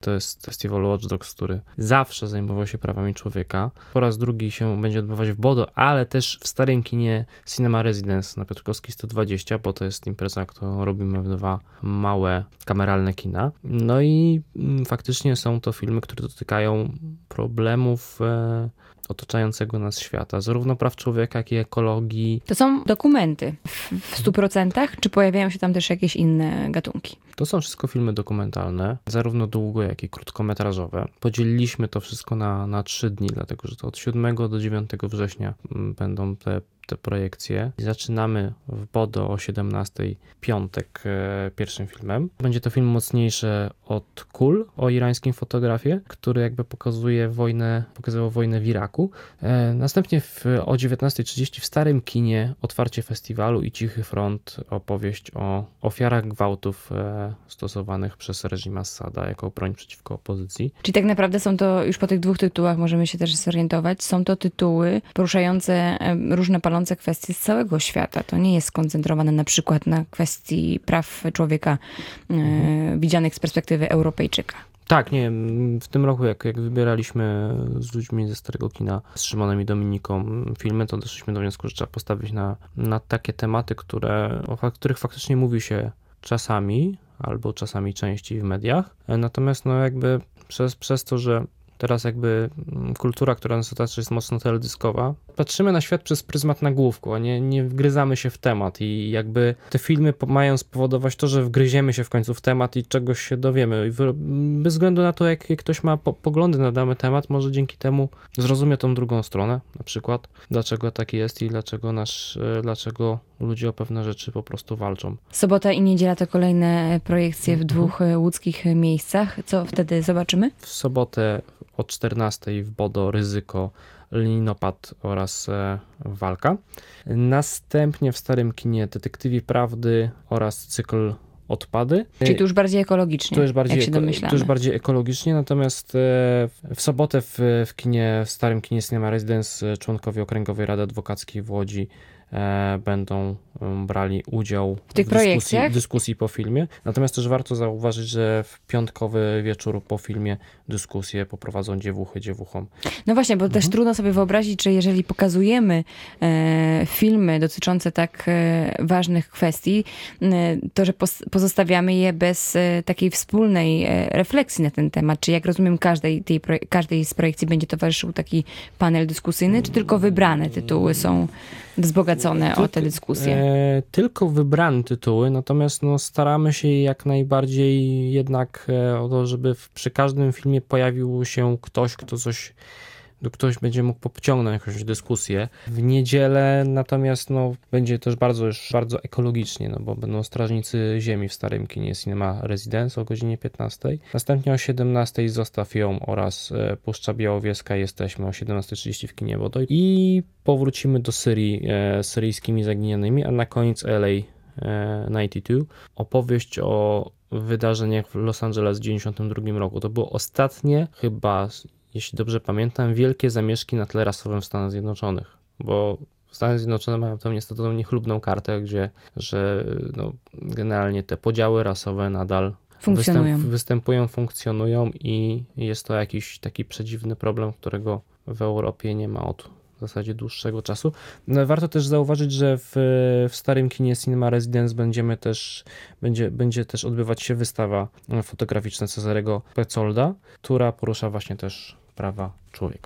To jest festiwal Watch Dogs, który zawsze zajmował się prawami człowieka. Po raz drugi się będzie odbywać w Bodo, ale też w starym kinie Cinema Residence na Piotrkowskiej 120, bo to jest impreza, którą robimy w 2 małe kameralne kina. No i faktycznie są to filmy, które dotykają problemów otaczającego nas świata, zarówno praw człowieka, jak i ekologii. To są dokumenty w 100%, czy pojawiają się tam też jakieś inne gatunki? To są wszystko filmy dokumentalne, zarówno długo, jak i krótkometrażowe. Podzieliliśmy to wszystko na 3 dni, dlatego że to od 7 do 9 września będą te projekcje. Zaczynamy w Bodo o 17:00 piątek pierwszym filmem. Będzie to film mocniejszy od Kul o irańskim fotografie, który jakby pokazywał wojnę w Iraku. Następnie o 19:30 w starym kinie otwarcie festiwalu i Cichy Front, opowieść o ofiarach gwałtów stosowanych przez reżim Assada jako broń przeciwko opozycji. Czyli tak naprawdę są to, już po tych 2 tytułach możemy się też zorientować, są to tytuły poruszające różne palące kwestie z całego świata. To nie jest skoncentrowane na przykład na kwestii praw człowieka widzianych z perspektywy Europejczyka. Tak, nie, w tym roku jak wybieraliśmy z ludźmi ze Starego Kina, z Szymonem i Dominiką filmy, to doszliśmy do wniosku, że trzeba postawić na takie tematy, o których faktycznie mówi się czasami, albo czasami częściej w mediach. Natomiast jakby przez to, że teraz jakby kultura, która nas otacza, jest mocno teledyskowa. Patrzymy na świat przez pryzmat nagłówku, a nie wgryzamy się w temat i jakby te filmy mają spowodować to, że wgryziemy się w końcu w temat i czegoś się dowiemy. I bez względu na to, jakie ktoś ma poglądy na dany temat, może dzięki temu zrozumie tą drugą stronę, na przykład dlaczego tak jest i dlaczego ludzie o pewne rzeczy po prostu walczą. Sobota i niedziela to kolejne projekcje w 2 łódzkich miejscach. Co wtedy zobaczymy? W sobotę o 14:00 w Bodo Ryzyko, Linopad oraz Walka. Następnie w Starym Kinie Detektywi Prawdy oraz cykl Odpady. Czyli tu już bardziej ekologicznie, jak się domyślamy. Tu już bardziej ekologicznie, natomiast w sobotę w Starym Kinie Cinema Residence członkowie Okręgowej Rady Adwokackiej w Łodzi będą brali udział w tych projekcjach? Dyskusji po filmie. Natomiast też warto zauważyć, że w piątkowy wieczór po filmie dyskusję poprowadzą dziewuchom. No właśnie, bo też trudno sobie wyobrazić, że jeżeli pokazujemy filmy dotyczące tak ważnych kwestii, to że pozostawiamy je bez takiej wspólnej refleksji na ten temat. Czy jak rozumiem, każdej z projekcji będzie towarzyszył taki panel dyskusyjny, czy tylko wybrane tytuły są wzbogacone o te dyskusje? Tylko wybrane tytuły, natomiast staramy się jak najbardziej jednak o to, żeby przy każdym filmie pojawił się ktoś, ktoś będzie mógł pociągnąć jakąś dyskusję. W niedzielę natomiast będzie też bardzo ekologicznie, bo będą Strażnicy Ziemi w Starym Kinie Cinema Residence o godzinie 15:00. Następnie o 17:00 Zostaw ją oraz Puszcza Białowieska jesteśmy o 17:30 w kinie Bodo. I powrócimy do Syrii syryjskimi zaginionymi, a na koniec LA 92. Opowieść o wydarzeniach w Los Angeles w 1992 roku. To było ostatnie chyba, jeśli dobrze pamiętam, wielkie zamieszki na tle rasowym w Stanach Zjednoczonych, bo Stany Zjednoczone mają tam niestety tą niechlubną kartę, że generalnie te podziały rasowe nadal funkcjonują i jest to jakiś taki przedziwny problem, którego w Europie nie ma od w zasadzie dłuższego czasu. Warto też zauważyć, że w Starym Kinie Cinema Residence będzie też odbywać się wystawa fotograficzna Cezarego Petsolda, która porusza właśnie też prawa człowieka.